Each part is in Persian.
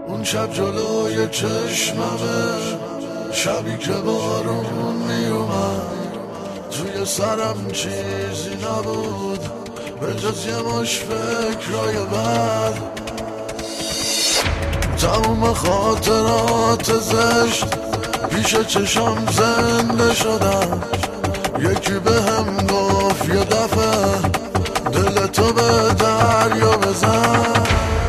اون شب جلوی چشممه، شبی که بارون میومد، توی سرم چیزی نبود به جز یه مش فکرای بد. تموم خاطرات زشت پیش چشم زنده شدن. یکی بهم گفت یه دفعه دلتو به دریا بزن.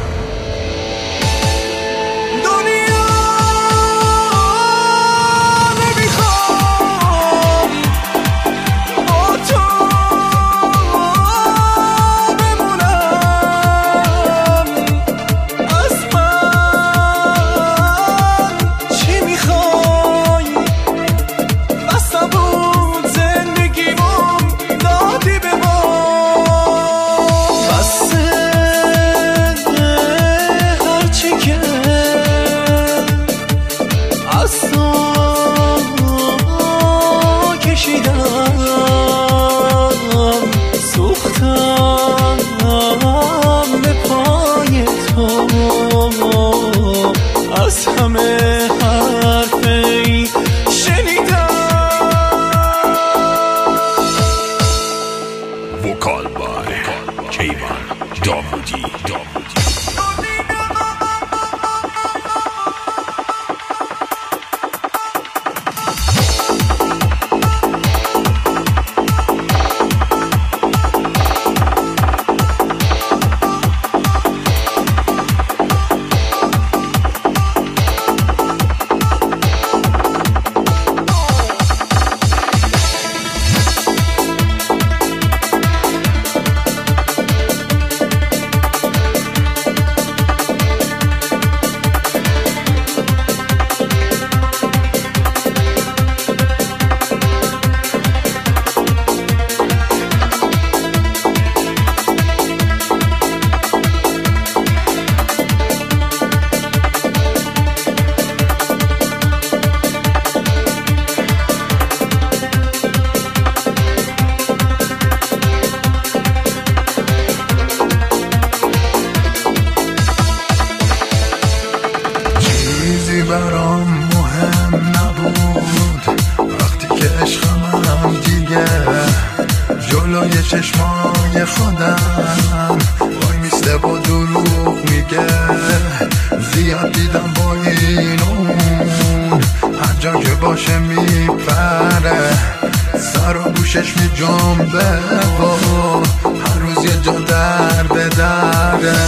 از همه حرفی شنیدم. وکال بای کیوان داوودی. برام مهم نبود وقتی که عشقم دیگه جلوی چشمای خودم وای میسته با دروغ میگه. زیاد دیدم با این اون هر جا که باشه میپره، سر و گوشش میجنبه و هر روز یه جا در به دره.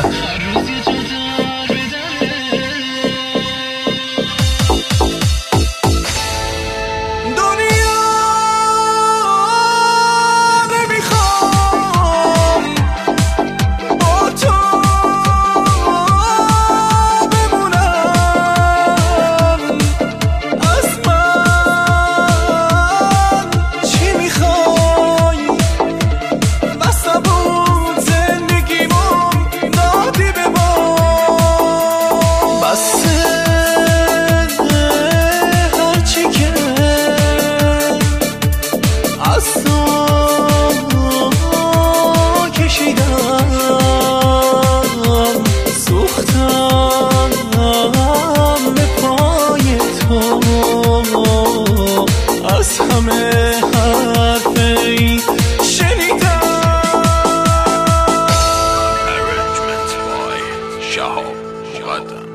از همه حرفی شنیدم. Arrangement by شهاب مقدم.